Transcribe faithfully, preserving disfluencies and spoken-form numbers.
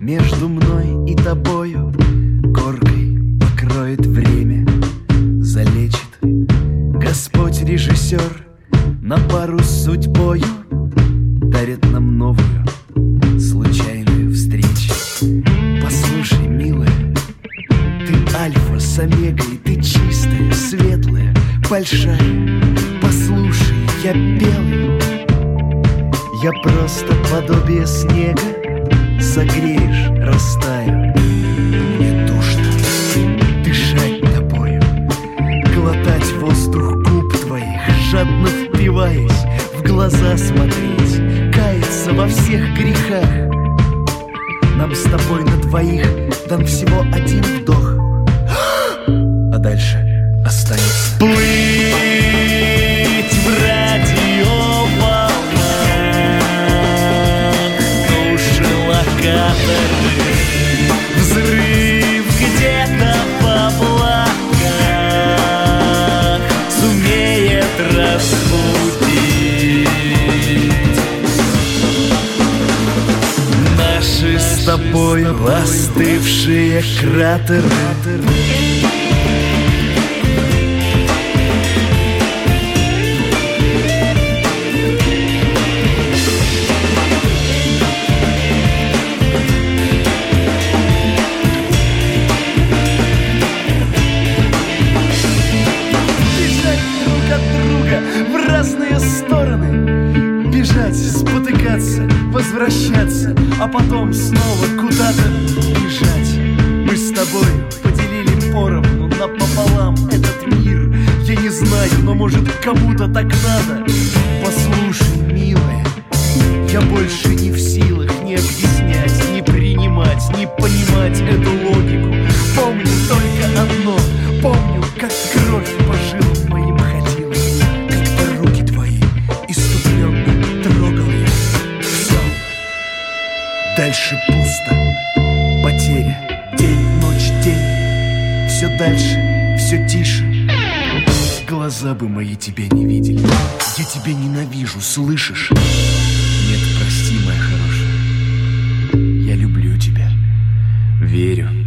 между мной и тобою горкой покроет время, залечит Господь режиссер на пару с судьбою, дарит нам новую случайную встречу. Послушай, милая, ты альфа с омегой, ты чистая, светлая, большая. Послушай, я белый, я просто подобие снега. Согреешь, растаю, мне душно дышать тобою, глотать воздух губ твоих, жадно впиваясь, в глаза смотреть, каяться во всех грехах. Нам с тобой на двоих дан всего один вдох, а дальше останется плыть в радиоволнах, душелокаторы, взрыв где-то в облаках сумеет разбудить наши с тобою остывшие кратеры. В разные стороны бежать, спотыкаться, возвращаться, а потом снова куда-то бежать. Мы с тобой поделили поровну напополам этот мир. Я не знаю, но может кому-то так надо. Послушай, милая, я больше не в силах ни объяснять, ни принимать, ни понимать эту логику. Помню только одно, помню, как кровь по жилам моим ходила, как по руки твои иступленно трогал я. Все, дальше пусто, потеря, день, ночь, день. Все дальше, все тише. Глаза бы мои тебя не видели. Я тебя ненавижу, слышишь? Нет, прости, моя хорошая. Я люблю тебя, верю.